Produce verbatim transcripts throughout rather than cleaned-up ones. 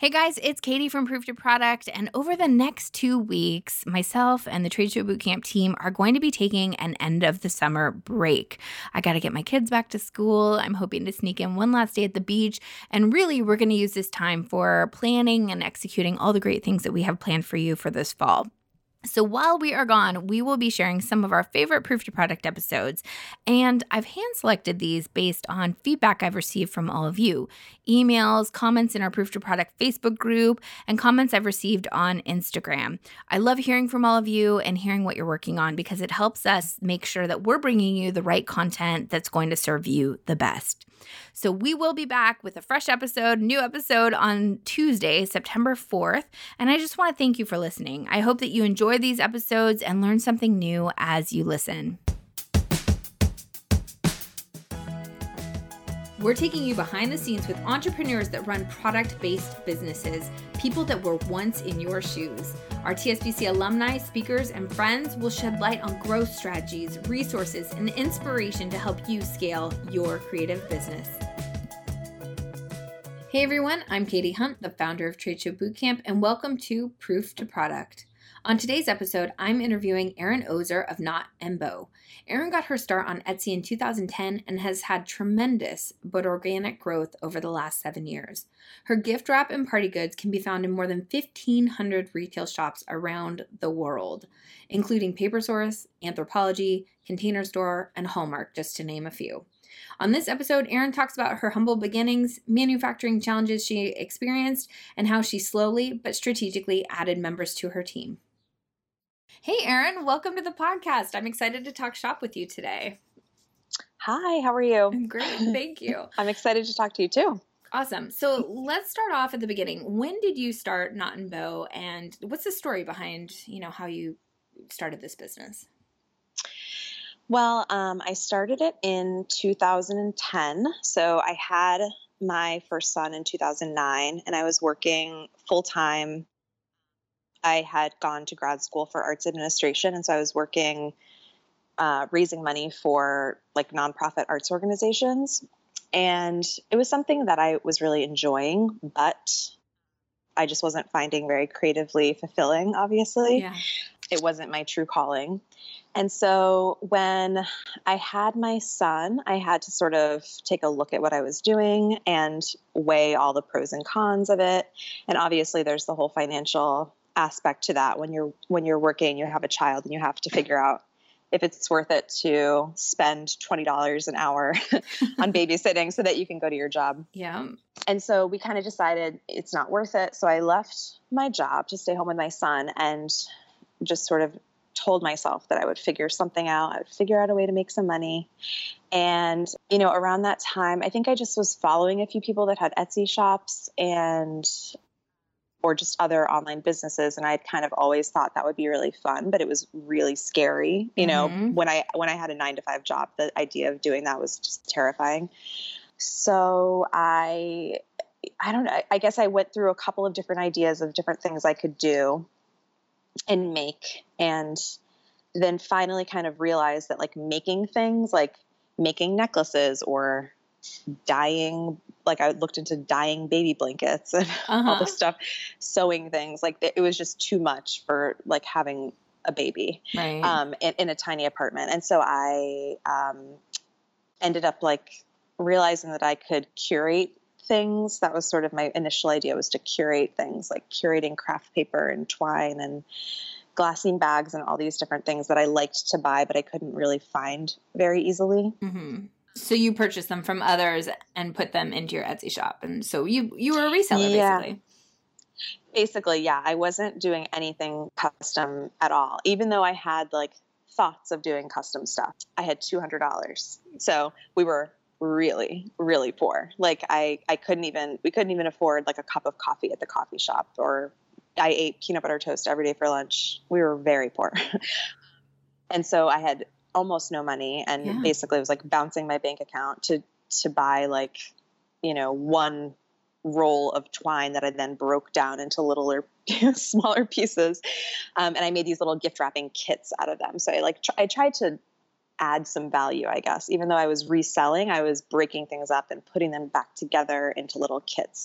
Hey guys, it's Katie from Proof to Product, and over the next two weeks, myself and the Trade Show Bootcamp team are going to be taking an end of the summer break. I got to get my kids back to school. I'm hoping to sneak in one last day at the beach, and really, we're going to use this time for planning and executing all the great things that we have planned for you for this fall. So while we are gone, we will be sharing some of our favorite Proof to Product episodes, and I've hand-selected these based on feedback I've received from all of you, emails, comments in our Proof to Product Facebook group, and comments I've received on Instagram. I love hearing from all of you and hearing what you're working on because it helps us make sure that we're bringing you the right content that's going to serve you the best. So we will be back with a fresh episode, new episode on Tuesday, September fourth. And I just want to thank you for listening. I hope that you enjoy these episodes and learn something new as you listen. We're taking you behind the scenes with entrepreneurs that run product-based businesses, people that were once in your shoes. Our T S B C alumni, speakers, and friends will shed light on growth strategies, resources, and inspiration to help you scale your creative business. Hey everyone, I'm Katie Hunt, the founder of Trade Show Bootcamp, and welcome to Proof to Product. On today's episode, I'm interviewing Erin Ozer of Knot and Bow. Erin got her start on Etsy in two thousand ten and has had tremendous but organic growth over the last seven years. Her gift wrap and party goods can be found in more than fifteen hundred retail shops around the world, including Papersource, Anthropologie, Container Store, and Hallmark, just to name a few. On this episode, Erin talks about her humble beginnings, manufacturing challenges she experienced, and how she slowly but strategically added members to her team. Hey, Erin, welcome to the podcast. I'm excited to talk shop with you today. Hi, how are you? I'm great, thank you. I'm excited to talk to you too. Awesome. So let's start off at the beginning. When did you start Knot and Bow, and what's the story behind, you know, how you started this business? Well, um, I started it in two thousand ten. So I had my first son in two thousand nine, and I was working full-time. I had gone to grad school for arts administration, and so I was working, uh, raising money for like nonprofit arts organizations. And it was something that I was really enjoying, but I just wasn't finding very creatively fulfilling, obviously. Yeah. It wasn't my true calling. And so when I had my son, I had to sort of take a look at what I was doing and weigh all the pros and cons of it. And obviously there's the whole financial aspect to that. When you're, when you're working, you have a child and you have to figure out if it's worth it to spend twenty dollars an hour on babysitting so that you can go to your job. Yeah. And so we kind of decided it's not worth it. So I left my job to stay home with my son and just sort of told myself that I would figure something out. I would figure out a way to make some money. And, you know, around that time, I think I just was following a few people that had Etsy shops and, or just other online businesses. And I'd kind of always thought that would be really fun, but it was really scary. You know, Mm-hmm. when I, when I had a nine to five job, the idea of doing that was just terrifying. So I, I don't know, I guess I went through a couple of different ideas of different things I could do and make, and then finally kind of realized that like making things like making necklaces or dyeing, like I looked into dyeing baby blankets and Uh-huh. all this stuff, sewing things, like it was just too much for like having a baby Right. um, in, in a tiny apartment. And so I um, ended up like realizing that I could curate things. That was sort of my initial idea, was to curate things, like curating craft paper and twine and glassine bags and all these different things that I liked to buy, but I couldn't really find very easily. Mm-hmm. So you purchased them from others and put them into your Etsy shop. And so you, you were a reseller, Yeah. basically. Basically, yeah. I wasn't doing anything custom at all, even though I had like thoughts of doing custom stuff. I had two hundred dollars. So we were really, really poor. Like I, I couldn't even, we couldn't even afford like a cup of coffee at the coffee shop, or I ate peanut butter toast every day for lunch. We were very poor. And so I had almost no money, and Yeah. basically it was like bouncing my bank account to, to buy like, you know, one roll of twine that I then broke down into littler, smaller pieces. Um, and I made these little gift wrapping kits out of them. So I like, tr- I tried to add some value, I guess. Even though I was reselling, I was breaking things up and putting them back together into little kits.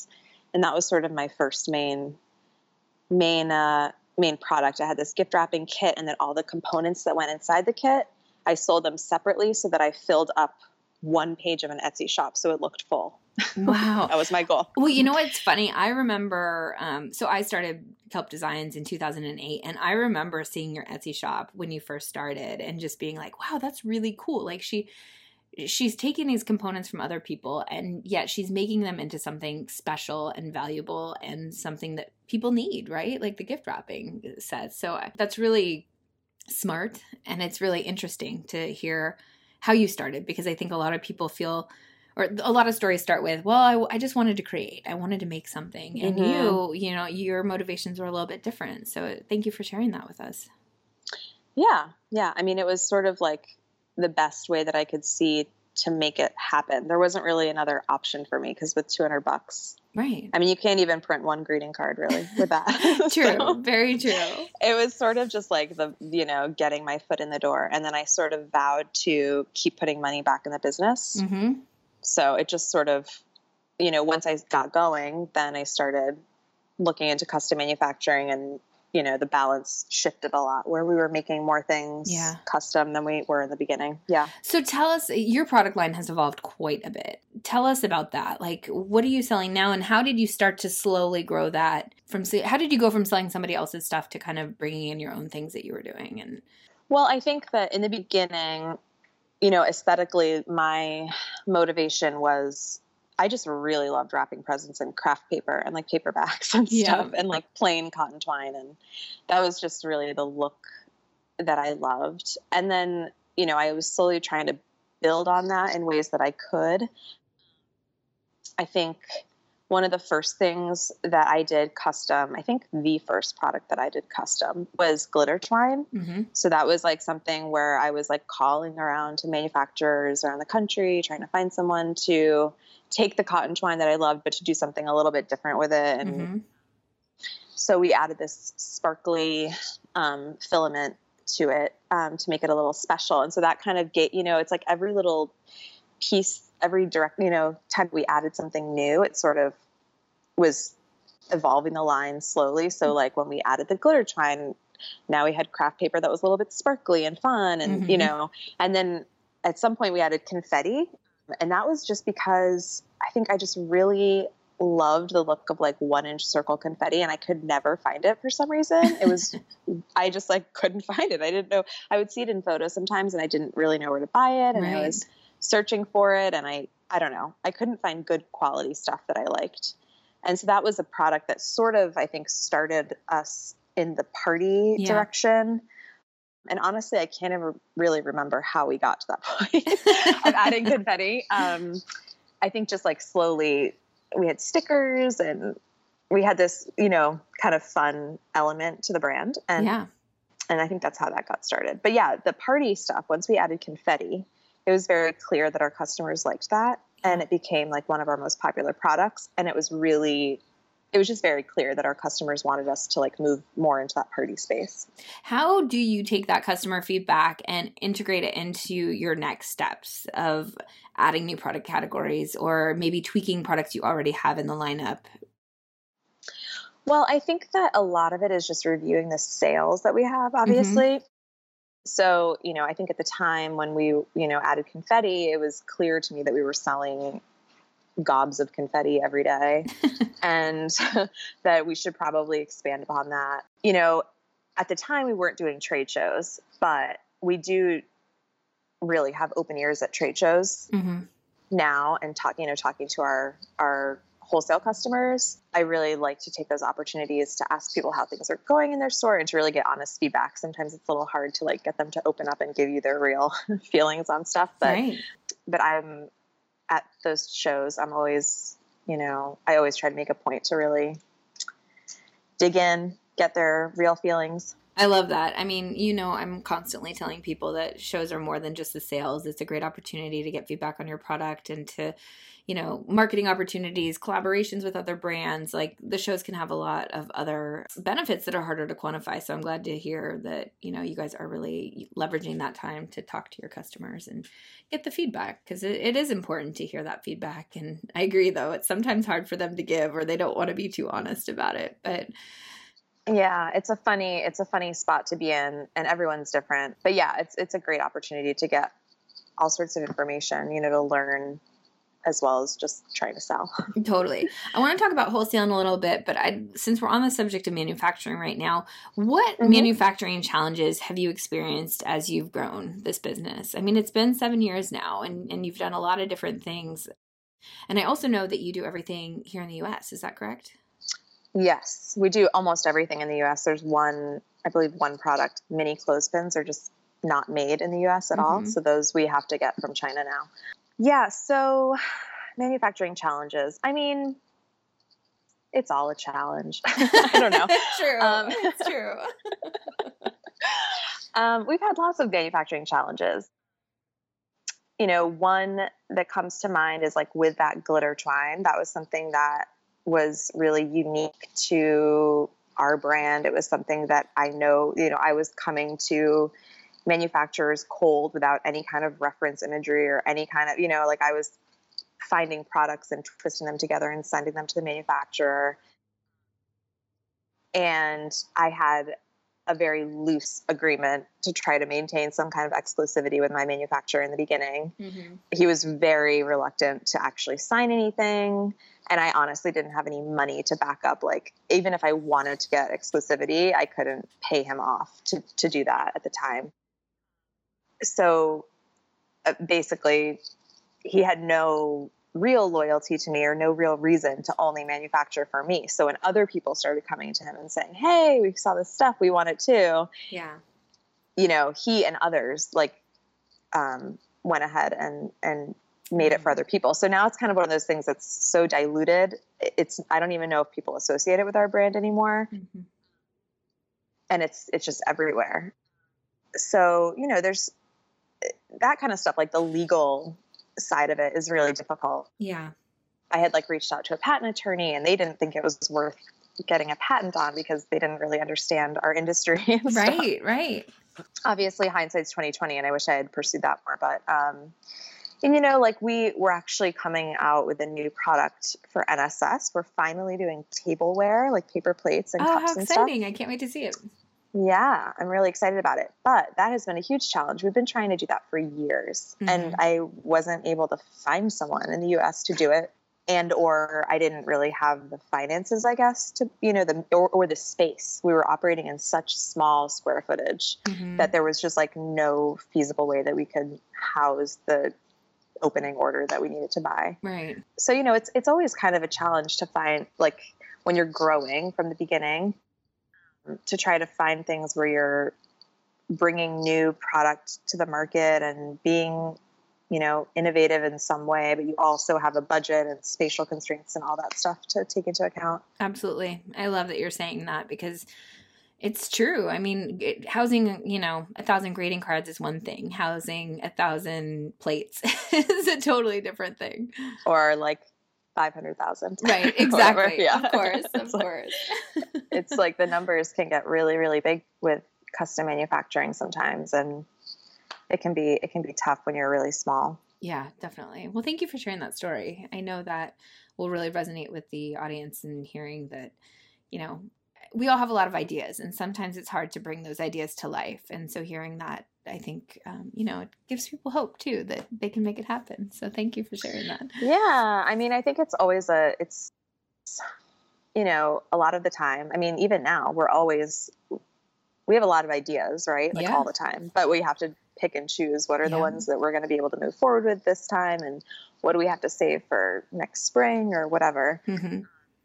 And that was sort of my first main, main, uh, main product. I had this gift wrapping kit, and then all the components that went inside the kit, I sold them separately so that I filled up one page of an Etsy shop so it looked full. Wow. That was my goal. Well, you know what's funny? I remember, um, so I started Kelp Designs in two thousand eight, and I remember seeing your Etsy shop when you first started and just being like, wow, that's really cool. Like she, she's taking these components from other people, and yet she's making them into something special and valuable and something that people need, right? Like the gift wrapping says. So that's really smart, and it's really interesting to hear how you started, because I think a lot of people feel, or a lot of stories start with, well, I, I just wanted to create. I wanted to make something. And mm-hmm. you, you know, your motivations were a little bit different. So thank you for sharing that with us. Yeah. Yeah. I mean, it was sort of like the best way that I could see to make it happen. There wasn't really another option for me, because with two hundred bucks, right. I mean, you can't even print one greeting card really with that. True. So very true. It was sort of just like the, you know, getting my foot in the door. And then I sort of vowed to keep putting money back in the business. Mm-hmm. So it just sort of, you know, once I got going, then I started looking into custom manufacturing, and, you know, the balance shifted a lot where we were making more things yeah. custom than we were in the beginning. Yeah. So tell us, your product line has evolved quite a bit. Tell us about that. Like, what are you selling now, and how did you start to slowly grow that from, how did you go from selling somebody else's stuff to kind of bringing in your own things that you were doing? And well, I think that in the beginning, you know, aesthetically, my motivation was, I just really loved wrapping presents in craft paper and like paperbacks and stuff, yeah. and like plain cotton twine. And that was just really the look that I loved. And then, you know, I was slowly trying to build on that in ways that I could. I think one of the first things that I did custom, I think the first product that I did custom was glitter twine. Mm-hmm. So that was like something where I was like calling around to manufacturers around the country, trying to find someone to take the cotton twine that I loved, but to do something a little bit different with it. And mm-hmm. so we added this sparkly um, filament to it um, to make it a little special. And so that kind of gave, you know, it's like every little piece, every direct, you know, time we added something new, it sort of was evolving the line slowly. So like when we added the glitter twine, now we had craft paper that was a little bit sparkly and fun, and, mm-hmm. you know, and then at some point we added confetti. And that was just because I think I just really loved the look of like one inch circle confetti, and I could never find it for some reason. It was, I just like couldn't find it. I didn't know, I would see it in photos sometimes and I didn't really know where to buy it. And right. I was searching for it, and I, I don't know, I couldn't find good quality stuff that I liked. And so that was a product that sort of, I think, started us in the party yeah. direction. And honestly, I can't ever really remember how we got to that point of adding confetti. Um, I think just like slowly we had stickers, and we had this, you know, kind of fun element to the brand. And, yeah. and I think that's how that got started. But yeah, the party stuff, once we added confetti, it was very clear that our customers liked that. And it became like one of our most popular products. And it was really, it was just very clear that our customers wanted us to like move more into that party space. How do you take that customer feedback and integrate it into your next steps of adding new product categories, or maybe tweaking products you already have in the lineup? Well, I think that a lot of it is just reviewing the sales that we have, obviously. Mm-hmm. So, you know, I think at the time when we, you know, added confetti, it was clear to me that we were selling gobs of confetti every day and that we should probably expand upon that. You know, at the time we weren't doing trade shows, but we do really have open ears at trade shows mm-hmm. now, and talking, you know, talking to our, our wholesale customers. I really like to take those opportunities to ask people how things are going in their store and to really get honest feedback. Sometimes it's a little hard to like get them to open up and give you their real feelings on stuff, but, right. but I'm at those shows. I'm always, you know, I always try to make a point to really dig in, get their real feelings. I love that. I mean, you know, I'm constantly telling people that shows are more than just the sales. It's a great opportunity to get feedback on your product and to, you know, marketing opportunities, collaborations with other brands. Like the shows can have a lot of other benefits that are harder to quantify. So I'm glad to hear that, you know, you guys are really leveraging that time to talk to your customers and get the feedback, because it, it is important to hear that feedback. And I agree, though, it's sometimes hard for them to give, or they don't want to be too honest about it. But yeah, it's a funny, it's a funny spot to be in, and everyone's different. But yeah, it's it's a great opportunity to get all sorts of information, you know, to learn as well as just trying to sell. Totally. I want to talk about wholesale in a little bit, but I, since we're on the subject of manufacturing right now, what mm-hmm. manufacturing challenges have you experienced as you've grown this business? I mean, it's been seven years now, and, and you've done a lot of different things. And I also know that you do everything here in the U S. Is that correct? Yes, we do almost everything in the U S. There's one, I believe one product, mini clothespins are just not made in the U S at mm-hmm. all. So those we have to get from China now. Yeah. So manufacturing challenges. I mean, it's all a challenge. I don't know. It's true. Um, it's true. um, we've had lots of manufacturing challenges. You know, one that comes to mind is like with that glitter twine. That was something that was really unique to our brand. It was something that I know, you know, I was coming to manufacturers cold without any kind of reference imagery or any kind of, you know, like I was finding products and twisting them together and sending them to the manufacturer. And I had a very loose agreement to try to maintain some kind of exclusivity with my manufacturer in the beginning. Mm-hmm. He was very reluctant to actually sign anything. And I honestly didn't have any money to back up. Like, even if I wanted to get exclusivity, I couldn't pay him off to, to do that at the time. So uh, basically, he had no real loyalty to me or no real reason to only manufacture for me. So when other people started coming to him and saying, hey, we saw this stuff, we want it too. Yeah. You know, he and others like um, went ahead and, and made it for other people. So now it's kind of one of those things that's so diluted. It's, I don't even know if people associate it with our brand anymore. Mm-hmm. And it's, it's just everywhere. So, you know, there's that kind of stuff, like the legal side of it is really difficult. Yeah. I had like reached out to a patent attorney and they didn't think it was worth getting a patent on because they didn't really understand our industry and right, stuff. Right. Obviously hindsight's twenty twenty and I wish I had pursued that more, but, um, and you know, like we were actually coming out with a new product for N S S. We're finally doing tableware, like paper plates and oh, cups how and exciting. stuff. I can't wait to see it. Yeah, I'm really excited about it. But that has been a huge challenge. We've been trying to do that for years. Mm-hmm. And I wasn't able to find someone in the U S to do it. And or I didn't really have the finances, I guess, to, you know, the or, or the space. We were operating in such small square footage mm-hmm. that there was just like no feasible way that we could house the opening order that we needed to buy. Right. So, you know, it's it's always kind of a challenge to find, like when you're growing from the beginning, to try to find things where you're bringing new product to the market and being, you know, innovative in some way, but you also have a budget and spatial constraints and all that stuff to take into account. Absolutely. I love that you're saying that because it's true. I mean, it, housing, you know, a thousand greeting cards is one thing. Housing a thousand plates is a totally different thing. Or like five hundred thousand. Right, exactly. Yeah. Of course, of course. It's like the numbers can get really, really big with custom manufacturing sometimes, and it can be it can be tough when you're really small. Yeah, definitely. Well, thank you for sharing that story. I know that will really resonate with the audience and hearing that, you know, we all have a lot of ideas, and sometimes it's hard to bring those ideas to life. And so hearing that, I think, um, you know, it gives people hope too, that they can make it happen. So thank you for sharing that. Yeah. I mean, I think it's always a, it's, you know, a lot of the time, I mean, even now we're always, we have a lot of ideas, right? Like yeah. all the time, but we have to pick and choose what are yeah. the ones that we're going to be able to move forward with this time. And what do we have to save for next spring or whatever, mm-hmm.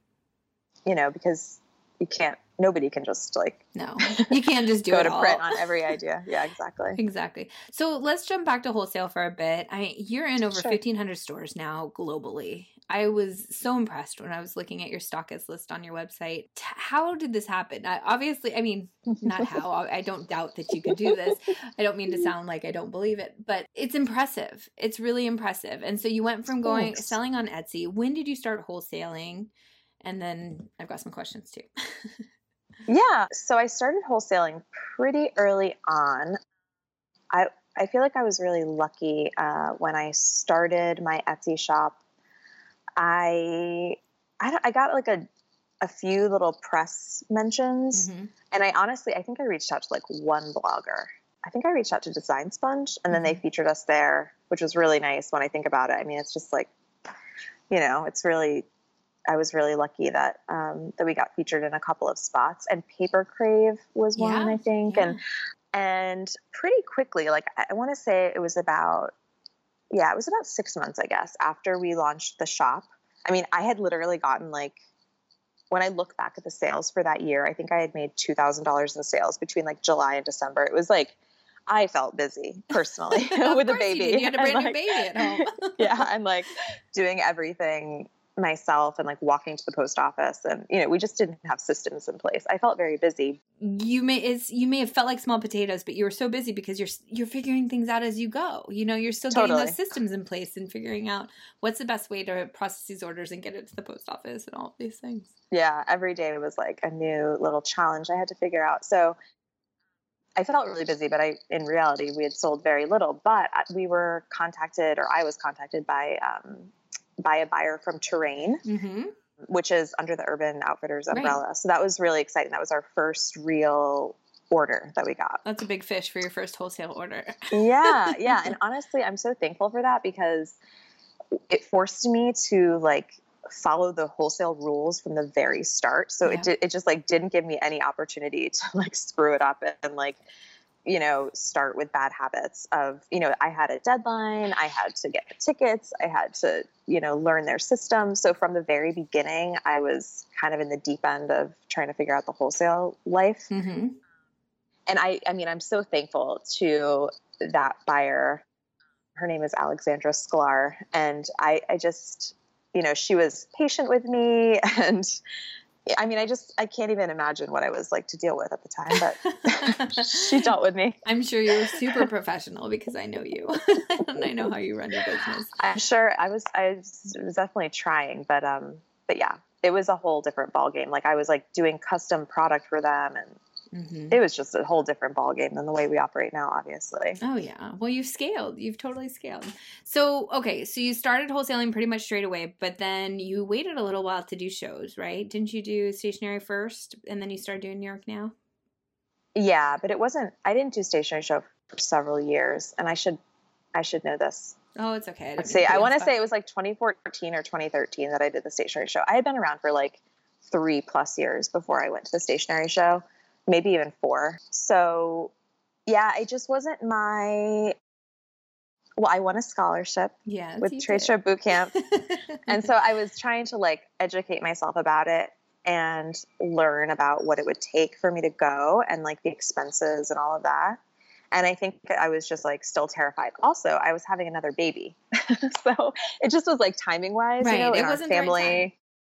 you know, because you can't, nobody can just like, no, you can't just do go it to all. print on every idea. Yeah, exactly. Exactly. So let's jump back to wholesale for a bit. I mean, you're in over sure. fifteen hundred stores now globally. I was so impressed when I was looking at your stockist list on your website. T- How did this happen? I, obviously, I mean, not how. I I don't doubt that you could do this. I don't mean to sound like I don't believe it, but it's impressive. It's really impressive. And so you went from going Thanks. selling on Etsy. When did you start wholesaling? And then I've got some questions too. Yeah. So I started wholesaling pretty early on. I I feel like I was really lucky uh, when I started my Etsy shop. I I, don't- I got like a a few little press mentions, Mm-hmm. and I honestly I think I reached out to like one blogger. I think I reached out to Design Sponge, and then Mm-hmm. they featured us there, which was really nice when I think about it. I mean, it's just like, you know, it's really. I was really lucky that um, that we got featured in a couple of spots, and Paper Crave was one, Yeah, I think, yeah. and and pretty quickly, like I, I want to say it was about, yeah, it was about six months, I guess, after we launched the shop. I mean, I had literally gotten like, when I look back at the sales for that year, I think I had made two thousand dollars in sales between like July and December. It was like, I felt busy personally with a baby. You did. You had a brand and, new like, baby at home. yeah, I'm like doing everything myself and like walking to the post office, and you know, we just didn't have systems in place. I felt very busy. You may it's you may have felt like small potatoes, but you were so busy because you're you're figuring things out as you go. You know, you're still getting Totally. those systems in place and figuring out what's the best way to process these orders and get it to the post office and all of these things. Yeah, every day was like a new little challenge I had to figure out. So I felt really busy, but I, in reality, we had sold very little. But we were contacted, or I was contacted by um, by a buyer from Terrain, Mm-hmm. which is under the Urban Outfitters umbrella. Right. So that was really exciting. That was our first real order that we got. That's a big fish for your first wholesale order. Yeah, yeah. And honestly, I'm so thankful for that because it forced me to like follow the wholesale rules from the very start. So Yeah. it did, it just like didn't give me any opportunity to like screw it up and, and like, you know, start with bad habits of, you know, I had a deadline, I had to get the tickets, I had to, you know, learn their system. So from the very beginning, I was kind of in the deep end of trying to figure out the wholesale life. Mm-hmm. And I, I mean, I'm so thankful to that buyer. Her name is Alexandra Sklar. And I, I just, you know, she was patient with me. And I mean, I just, I can't even imagine what I was like to deal with at the time, but she dealt with me. I'm sure you were super professional because I know you and I know how you run your business. I'm sure I was, I was, was definitely trying, but, um, but yeah, it was a whole different ballgame. Like I was like doing custom product for them, and Mm-hmm. it was just a whole different ballgame than the way we operate now, obviously. Oh, yeah. Well, you've scaled. You've totally scaled. So, okay. So you started wholesaling pretty much straight away, but then you waited a little while to do shows, right? Didn't you do stationery first and then you started doing New York Now? Yeah, but it wasn't, I didn't do stationery show for several years, and I should, I should know this. Oh, it's okay. I Let's didn't mean see. to put I you on want the to spot. say it was like twenty fourteen or twenty thirteen that I did the stationery show. I had been around for like three plus years before I went to the stationery show, maybe even four. So yeah, it just wasn't my, well, I won a scholarship Yes, with you Trade did. Show Boot Camp. And so I was trying to like educate myself about it and learn about what it would take for me to go and like the expenses and all of that. And I think I was just like still terrified. Also, I was having another baby. So it just was like timing wise, Right. you know, It in our wasn't the right family.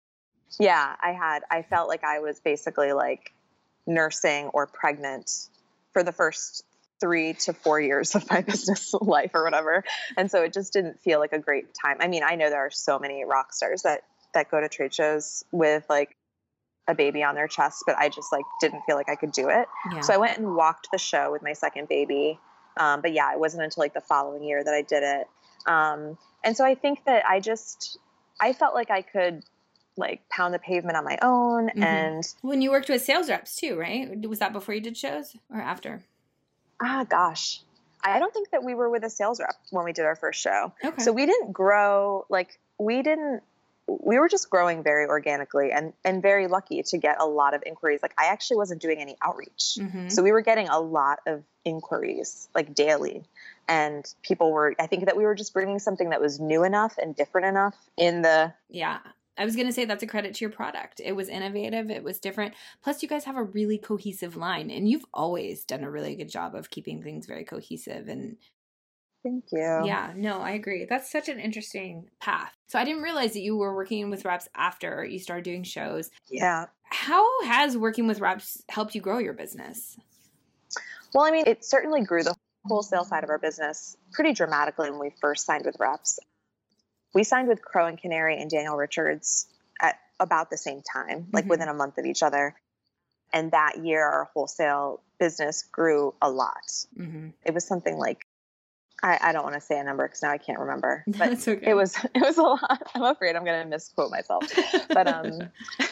Yeah, I had, I felt like I was basically like nursing or pregnant for the first three to four years of my business life or whatever. And so it just didn't feel like a great time. I mean, I know there are so many rock stars that, that go to trade shows with like a baby on their chest, but I just like didn't feel like I could do it. Yeah. So I went and walked the show with my second baby. Um, but yeah, it wasn't until like the following year that I did it. Um, and so I think that I just, I felt like I could like pound the pavement on my own. Mm-hmm. And When you worked with sales reps too, right? Was that before you did shows or after? ah, gosh, I don't think that we were with a sales rep when we did our first show. Okay. So we didn't grow, like we didn't, we were just growing very organically and, and very lucky to get a lot of inquiries. Like I actually wasn't doing any outreach. Mm-hmm. So we were getting a lot of inquiries like daily, and people were, I think that we were just bringing something that was new enough and different enough in the, Yeah. I was going to say that's a credit to your product. It was innovative. It was different. Plus, you guys have a really cohesive line, and you've always done a really good job of keeping things very cohesive. And Thank you. Yeah, no, I agree. That's such an interesting path. So I didn't realize that you were working with reps after you started doing shows. Yeah. How has working with reps helped you grow your business? Well, I mean, it certainly grew the wholesale side of our business pretty dramatically when we first signed with reps. We signed with Crow and Canary and Daniel Richards at about the same time, like Mhm. within a month of each other. And that year, our wholesale business grew a lot. Mm-hmm. It was something like, I, I don't want to say a number because now I can't remember, but That's okay. it was, it was a lot. I'm afraid I'm going to misquote myself, but, um,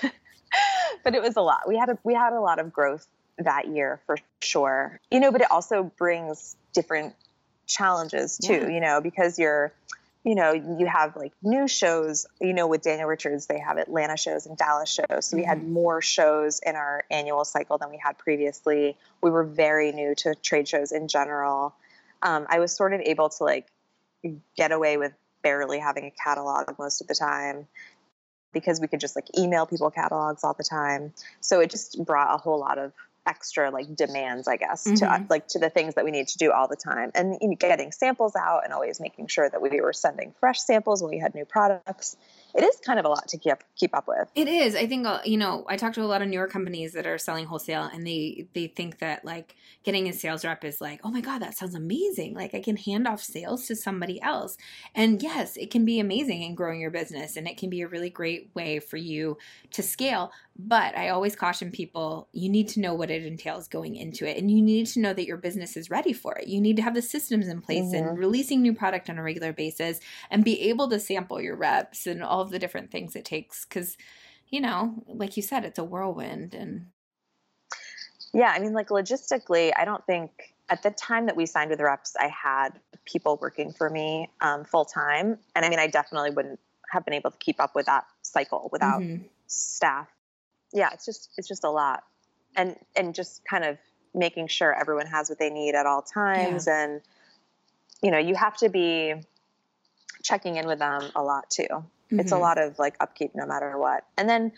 but it was a lot. We had a, we had a lot of growth that year for sure, you know, but it also brings different challenges too, Yeah. you know, because you're, you know, you have like new shows, you know, with Daniel Richards, they have Atlanta shows and Dallas shows. So we had Mhm. more shows in our annual cycle than we had previously. We were very new to trade shows in general. Um, I was sort of able to like get away with barely having a catalog most of the time because we could just like email people catalogs all the time. So it just brought a whole lot of extra like demands, I guess, to Mhm. like to the things that we need to do all the time, and you know, getting samples out and always making sure that we were sending fresh samples when we had new products. It is kind of a lot to keep keep up with. It is. I think, uh, you know, I talk to a lot of newer companies that are selling wholesale, and they they think that like getting a sales rep is like, oh my God, that sounds amazing. Like I can hand off sales to somebody else. And yes, it can be amazing in growing your business, and it can be a really great way for you to scale. But I always caution people, you need to know what it entails going into it. And you need to know that your business is ready for it. You need to have the systems in place Mm-hmm. and releasing new product on a regular basis and be able to sample your reps and all of the different things it takes. Because, you know, like you said, it's a whirlwind. And yeah, I mean, like logistically, I don't think at the time that we signed with reps, I had people working for me um, full time. And I mean, I definitely wouldn't have been able to keep up with that cycle without Mhm. staff. Yeah, it's just it's just a lot, and and just kind of making sure everyone has what they need at all times, Yeah. and you know, you have to be checking in with them a lot too. It's a Mhm. lot of like upkeep no matter what, and then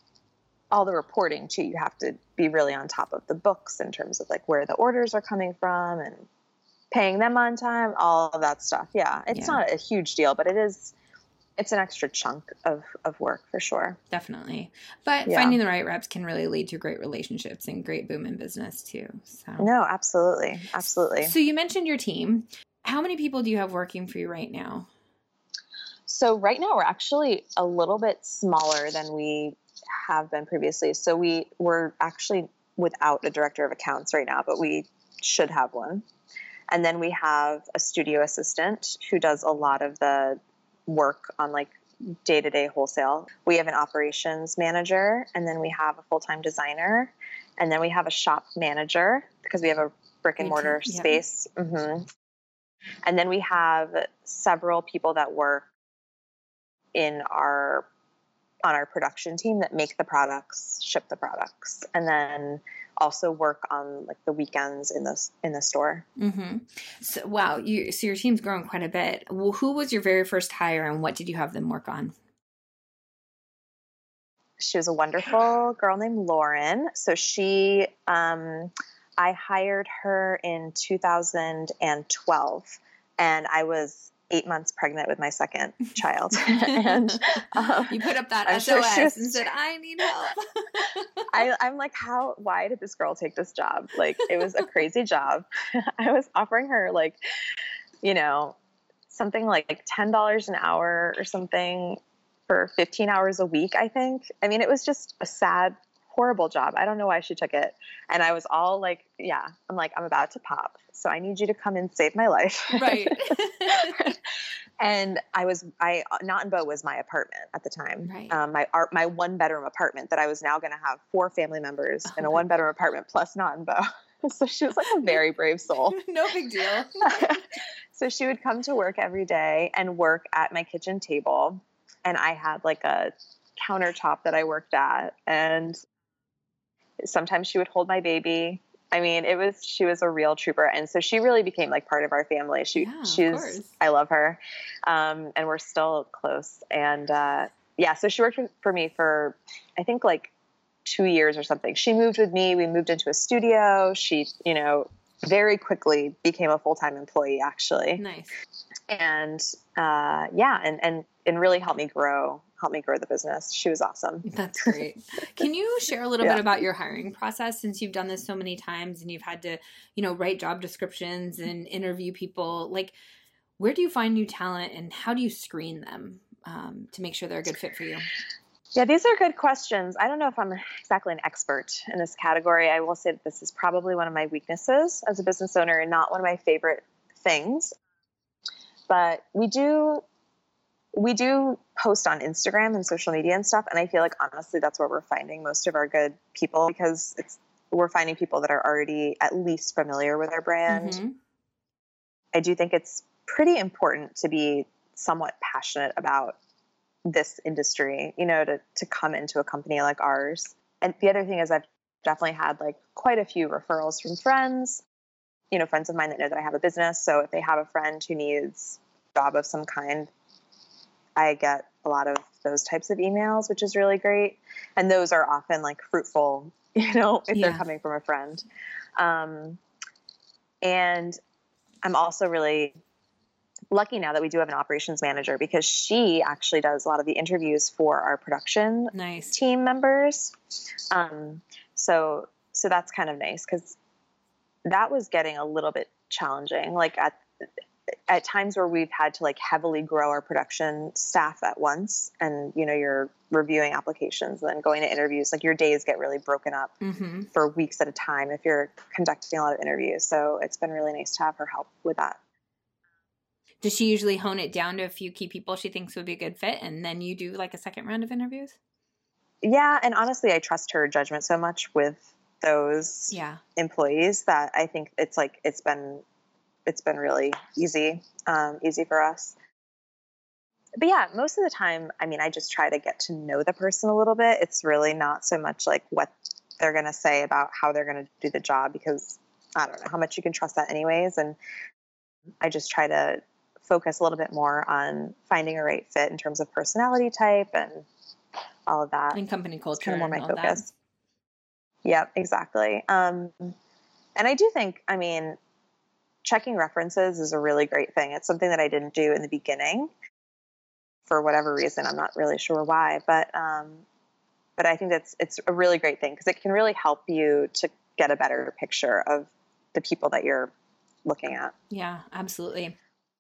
all the reporting too. You have to be really on top of the books in terms of like where the orders are coming from and paying them on time, all of that stuff. Yeah, it's Yeah. not a huge deal, but it is. It's an extra chunk of, of work for sure. Definitely. But Yeah. finding the right reps can really lead to great relationships and great boom in business too. So No, absolutely. Absolutely. So you mentioned your team. How many people do you have working for you right now? So right now we're actually a little bit smaller than we have been previously. So we we're actually without a director of accounts right now, but we should have one. And then we have a studio assistant who does a lot of the work on like day-to-day wholesale. We have an operations manager, and then we have a full-time designer, and then we have a shop manager because we have a brick and mortar Retail, yeah. space. Mm-hmm. And then we have several people that work in our on our production team that make the products, ship the products, and then also work on like the weekends in the in the store. Mm-hmm. So wow, you so your team's grown quite a bit. Well, who was your very first hire, and what did you have them work on? She was a wonderful girl named Lauren. So she, um, I hired her in two thousand twelve, and I was eight months pregnant with my second child. And um, you put up that I'm S O S sure she was, and said, "I need help." I, I'm like, how? Why did this girl take this job? Like, it was a crazy job. I was offering her like, you know, something like ten dollars an hour or something for fifteen hours a week, I think. I mean, it was just a sad, horrible job. I don't know why she took it. And I was all like, yeah, I'm like, I'm about to pop. So I need you to come and save my life. Right. And I was, I, Not in Bow was my apartment at the time. Right. Um, my art, my one bedroom apartment that I was now going to have four family members oh in a one bedroom apartment plus Not in Bow. So she was like a very brave soul. No big deal. So she would come to work every day and work at my kitchen table. And I had like a countertop that I worked at. And sometimes she would hold my baby. I mean, it was, she was a real trooper. And so she really became like part of our family. She, yeah, she's, I love her. Um, and we're still close. And, uh, yeah, so she worked for me for, I think like two years or something. She moved with me. We moved into a studio. She, you know, very quickly became a full-time employee, actually. Nice. And uh, yeah, and, and, and really helped me grow, helped me grow the business. She was awesome. That's great. Can you share a little Yeah. bit about your hiring process, since you've done this so many times and you've had to, you know, write job descriptions and interview people? Like, where do you find new talent and how do you screen them um, to make sure they're a good fit for you? Yeah, these are good questions. I don't know if I'm exactly an expert in this category. I will say that this is probably one of my weaknesses as a business owner and not one of my favorite things. But we do we do post on Instagram and social media and stuff. And I feel like, honestly, that's where we're finding most of our good people, because it's we're finding people that are already at least familiar with our brand. Mm-hmm. I do think it's pretty important to be somewhat passionate about this industry, you know, to, to come into a company like ours. And the other thing is I've definitely had like quite a few referrals from friends, you know, friends of mine that know that I have a business. So if they have a friend who needs a job of some kind, I get a lot of those types of emails, which is really great. And those are often like fruitful, you know, if Yeah. they're coming from a friend. Um, and I'm also really lucky now that we do have an operations manager, because she actually does a lot of the interviews for our production Nice. team members. Um, so, so that's kind of nice, because that was getting a little bit challenging. Like at, at times where we've had to like heavily grow our production staff at once, and, you know, you're reviewing applications and then going to interviews, like your days get really broken up Mm-hmm. for weeks at a time if you're conducting a lot of interviews. So it's been really nice to have her help with that. Does she usually hone it down to a few key people she thinks would be a good fit, and then you do like a second round of interviews? Yeah. And honestly, I trust her judgment so much with those Yeah. employees that I think it's like, it's been, it's been really easy, um, easy for us. But yeah, most of the time, I mean, I just try to get to know the person a little bit. It's really not so much like what they're going to say about how they're going to do the job, because I don't know how much you can trust that anyways. And I just try to focus a little bit more on finding a right fit in terms of personality type and all of that. And company culture. It's kind of more and my all focus. That. Yeah, exactly. Um, and I do think, I mean, checking references is a really great thing. It's something that I didn't do in the beginning for whatever reason. I'm not really sure why, but, um, but I think that's, it's a really great thing, because it can really help you to get a better picture of the people that you're looking at. Yeah, absolutely.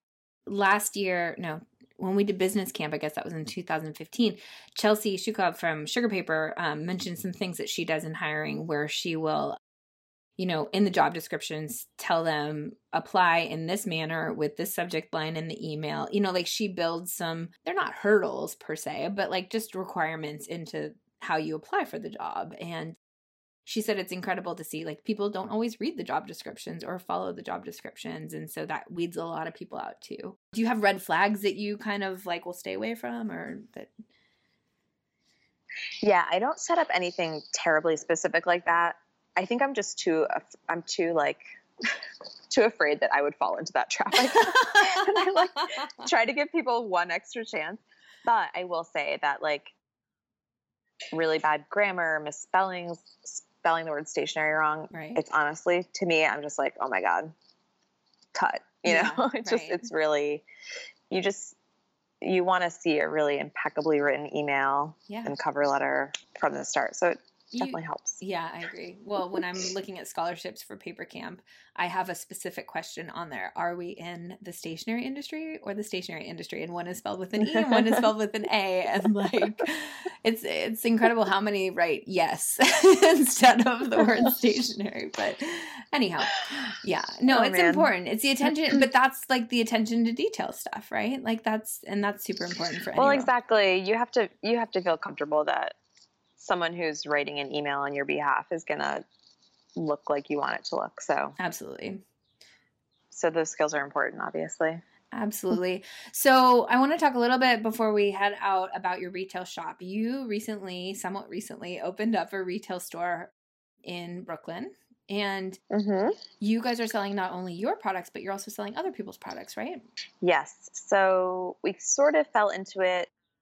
Last year, no, when we did business camp, I guess that was in two thousand fifteen, Chelsea Shukov from Sugar Paper um, mentioned some things that she does in hiring, where she will, you know, in the job descriptions, tell them apply in this manner with this subject line in the email. You know, like she builds some, they're not hurdles per se, but like just requirements into how you apply for the job. And she said it's incredible to see, like, people don't always read the job descriptions or follow the job descriptions. And so that weeds a lot of people out too. Do you have red flags that you kind of like will stay away from, or that? Yeah, I don't set up anything terribly specific like that. I think I'm just too, I'm too like, too afraid that I would fall into that trap. And I like try to give people one extra chance. But I will say that like really bad grammar, misspellings, spelling the word stationary wrong. Right. It's honestly, to me, I'm just like, oh my God, cut, you Yeah, know, it's right. just, it's really, you just, you want to see a really impeccably written email Yeah. and cover letter from the start. So it You- definitely helps. Yeah, I agree. Well, when I'm looking at scholarships for Paper Camp, I have a specific question on there. Are we in the stationery industry or the stationery industry? And one is spelled with an E and one is spelled with an A. And like, it's it's incredible how many write yes instead of the word stationery. But anyhow, yeah, no, Oh, it's man. important. It's the attention, but that's like the attention to detail stuff, right? Like that's, and that's super important for anyone. Well, exactly. You have to, you have to feel comfortable that someone who's writing an email on your behalf is going to look like you want it to look. So, Absolutely. so those skills are important, obviously. Absolutely. So I want to talk a little bit before we head out about your retail shop. You recently, somewhat recently, opened up a retail store in Brooklyn. And Mm-hmm. you guys are selling not only your products, but you're also selling other people's products, right? Yes. So we sort of fell into it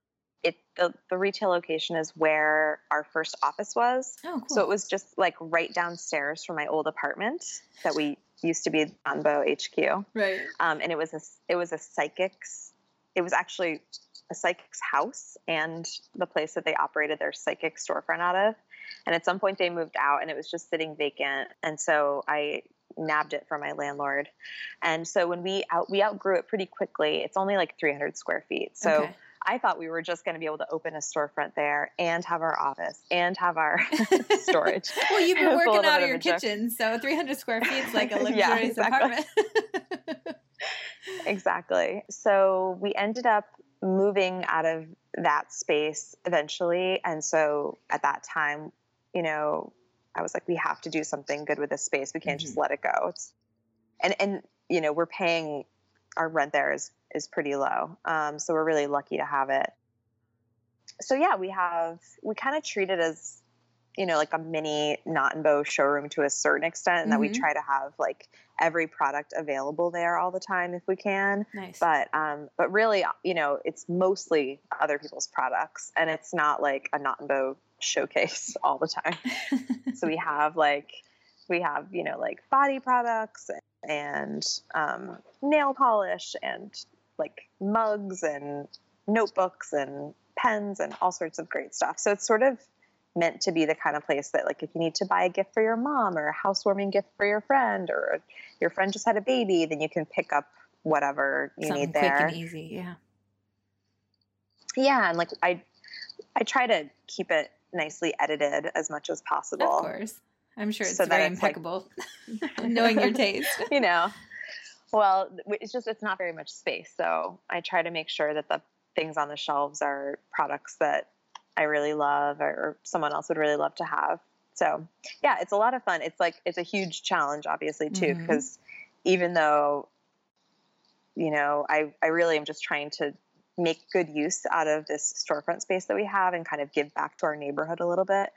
it the, the retail location is where our first office was. Oh, cool. So it was just like right downstairs from my old apartment that we used to be Not and Beau H Q. Right. Um, and it was a, it was a psychic's, it was actually a psychic's house and the place that they operated their psychic storefront out of. And at some point they moved out and it was just sitting vacant. And so I nabbed it from my landlord. And so when we out, we outgrew it pretty quickly. It's only like three hundred square feet. So okay. I thought we were just going to be able to open a storefront there and have our office and have our storage. Well, you've been working out of your kitchen, so three hundred square feet is like a luxurious yeah, exactly. apartment. Exactly. So we ended up moving out of that space eventually. And so at that time, you know, I was like, we have to do something good with this space. We can't mm-hmm. just let it go. It's, and, and, you know, we're paying, our rent there is, is pretty low. Um, so we're really lucky to have it. So yeah, we have, we kind of treat it as, you know, like a mini Not and Beau showroom to a certain extent, and mm-hmm. that we try to have like every product available there all the time if we can. Nice. But, um, but really, you know, it's mostly other people's products, and it's not like a Not and Beau showcase all the time. So we have like, we have, you know, like body products and, um, nail polish and like mugs and notebooks and pens and all sorts of great stuff. So it's sort of meant to be the kind of place that, like, if you need to buy a gift for your mom or a housewarming gift for your friend, or your friend just had a baby, then you can pick up whatever you Something need there. Quick and easy, yeah. Yeah, and like I, I try to keep it nicely edited as much as possible. Of course, I'm sure it's so very it's impeccable. Like, knowing your taste, you know. Well, it's just it's not very much space, so I try to make sure that the things on the shelves are products that I really love or someone else would really love to have. So yeah, it's a lot of fun. It's like, it's a huge challenge, obviously, too, mm-hmm. because even though, you know, I, I really am just trying to make good use out of this storefront space that we have and kind of give back to our neighborhood a little bit.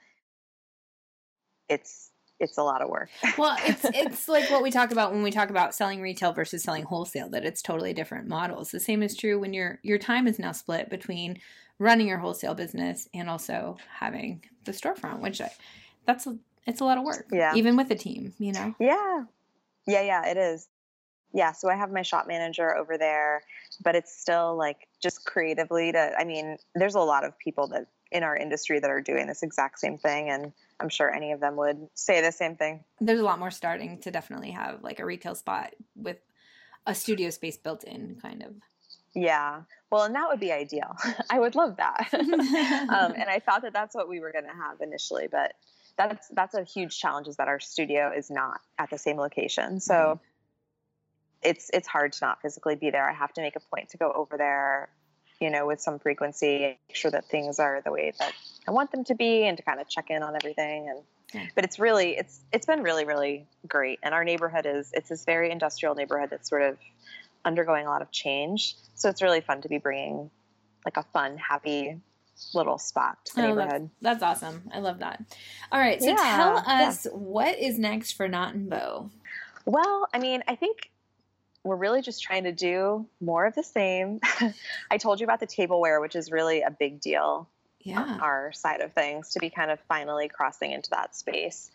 It's, it's a lot of work. Well, it's, it's like what we talk about when we talk about selling retail versus selling wholesale, that it's totally different models. The same is true when your, your time is now split between running your wholesale business and also having the storefront, which I, that's, a, it's a lot of work. Yeah. Even with a team, you know? Yeah. Yeah. Yeah, it is. Yeah. So I have my shop manager over there, but it's still like just creatively to, I mean, there's a lot of people that in our industry that are doing this exact same thing. And I'm sure any of them would say the same thing. There's a lot more starting to definitely have like a retail spot with a studio space built in, kind of. Yeah. Well, and that would be ideal. I would love that. um, and I thought that that's what we were going to have initially, but that's, that's a huge challenge, is that our studio is not at the same location. So mm-hmm. it's, it's hard to not physically be there. I have to make a point to go over there, you know, with some frequency, make sure that things are the way that I want them to be, and to kind of check in on everything. And, yeah. But it's really, it's, it's been really, really great. And our neighborhood is, it's this very industrial neighborhood that's sort of undergoing a lot of change. So it's really fun to be bringing like a fun, happy little spot to the oh, neighborhood. That's, that's awesome. I love that. All right. So yeah, tell us yeah. what is next for Not and Beau? Well, I mean, I think we're really just trying to do more of the same. I told you about the tableware, which is really a big deal yeah. on our side of things, to be kind of finally crossing into that space.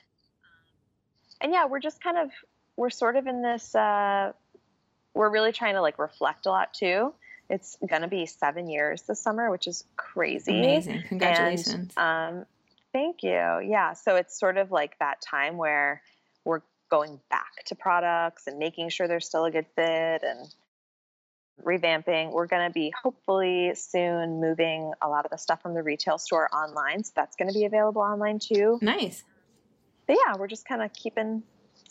And yeah, we're just kind of, we're sort of in this, uh, we're really trying to like reflect a lot too. It's going to be seven years this summer, which is crazy. Amazing. Congratulations. And, um, thank you. Yeah. So it's sort of like that time where we're going back to products and making sure they're still a good fit and revamping. We're going to be hopefully soon moving a lot of the stuff from the retail store online. So that's going to be available online too. Nice. But yeah, we're just kind of keeping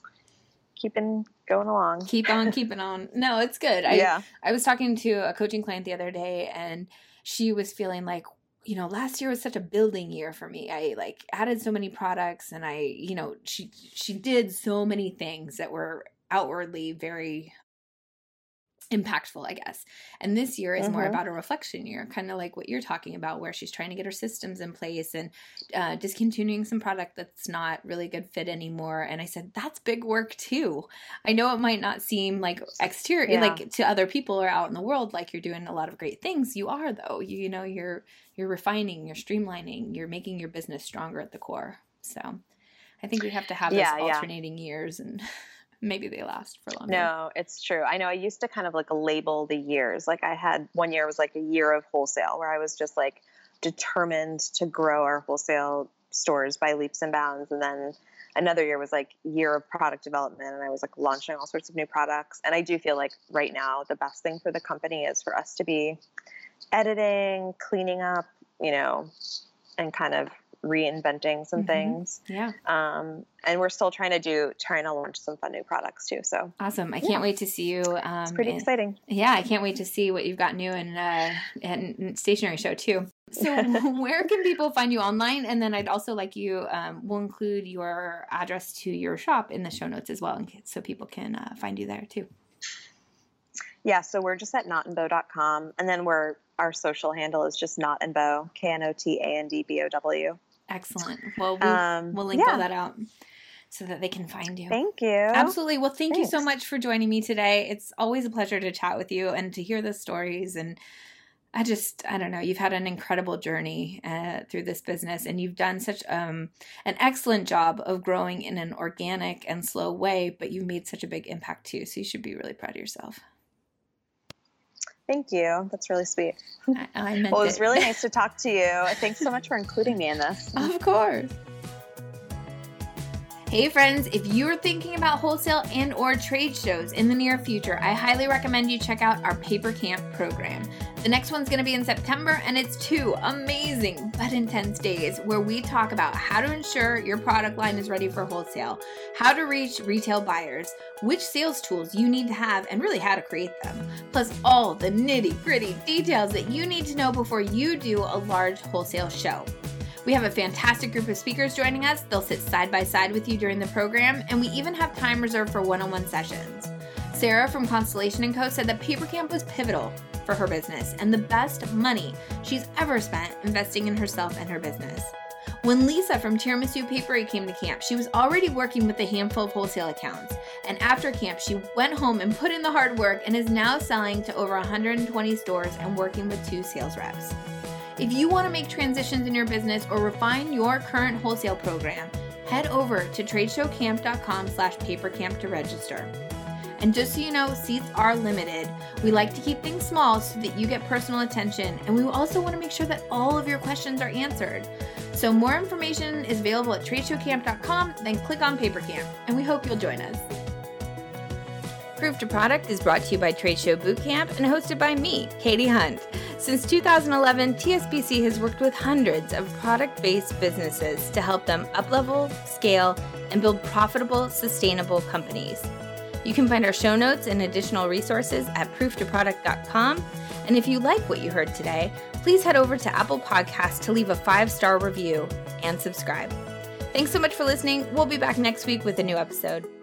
keeping going along. Keep on keeping on. No, it's good. I, yeah. I was talking to a coaching client the other day, and she was feeling like, you know, last year was such a building year for me. I like added so many products, and I, you know, she, she did so many things that were outwardly very impactful, I guess. And this year is Mm-hmm. more about a reflection year, kind of like what you're talking about, where she's trying to get her systems in place and uh, discontinuing some product that's not really good fit anymore. And I said, that's big work too. I know it might not seem like exterior, Yeah. like to other people or out in the world, like you're doing a lot of great things. You are though. You, you know, you're, you're refining, you're streamlining, you're making your business stronger at the core. So I think we have to have Yeah, this yeah. alternating years, and maybe they last for longer. No, it's true. I know I used to kind of like label the years. Like I had one year was like a year of wholesale where I was just like determined to grow our wholesale stores by leaps and bounds. And then another year was like year of product development. And I was like launching all sorts of new products. And I do feel like right now the best thing for the company is for us to be editing, cleaning up, you know, and kind of reinventing some Mm-hmm. things. Yeah. Um, and we're still trying to do, trying to launch some fun new products too. So Awesome. I Yeah. can't wait to see you. Um, it's pretty in- exciting. Yeah, I can't wait to see what you've got new in uh, and stationery show too. So where can people find you online? And then I'd also like you, um, we'll include your address to your shop in the show notes as well, in case, so people can uh, find you there too. Yeah, so we're just at knot and bow dot com, and then we're our social handle is just Knot and Bow, K N O T A N D B O W. Excellent. Well, we'll, Um, we'll link yeah. all that out so that they can find you. Thank you. Absolutely. Well, thank you so Thanks. much for joining me today. It's always a pleasure to chat with you and to hear the stories. And I just, I don't know, you've had an incredible journey uh, through this business, and you've done such um, an excellent job of growing in an organic and slow way, but you've made such a big impact too. So you should be really proud of yourself. Thank you. That's really sweet. I, I meant Well, it was it. really nice to talk to you. Thanks so much for including me in this. Of course. Hey friends, if you're thinking about wholesale and or trade shows in the near future, I highly recommend you check out our Paper Camp program. The next one's going to be in September, and it's two amazing but intense days where we talk about how to ensure your product line is ready for wholesale, how to reach retail buyers, which sales tools you need to have, and really how to create them, plus all the nitty-gritty details that you need to know before you do a large wholesale show. We have a fantastic group of speakers joining us. They'll sit side by side with you during the program, and we even have time reserved for one-on-one sessions. Sarah from Constellation and Co. said that Paper Camp was pivotal for her business and the best money she's ever spent investing in herself and her business. When Lisa from Tiramisu Papery came to camp, she was already working with a handful of wholesale accounts. And after camp, she went home and put in the hard work and is now selling to over one hundred twenty stores and working with two sales reps. If you want to make transitions in your business or refine your current wholesale program, head over to tradeshowcamp.com slash papercamp to register. And just so you know, seats are limited. We like to keep things small so that you get personal attention, and we also want to make sure that all of your questions are answered. So more information is available at tradeshowcamp dot com, then click on Paper Camp, and we hope you'll join us. Proof to Product is brought to you by Trade Show Bootcamp and hosted by me, Katie Hunt. Since two thousand eleven, T S B C has worked with hundreds of product-based businesses to help them uplevel, scale, and build profitable, sustainable companies. You can find our show notes and additional resources at proof to product dot com. And if you like what you heard today, please head over to Apple Podcasts to leave a five-star review and subscribe. Thanks so much for listening. We'll be back next week with a new episode.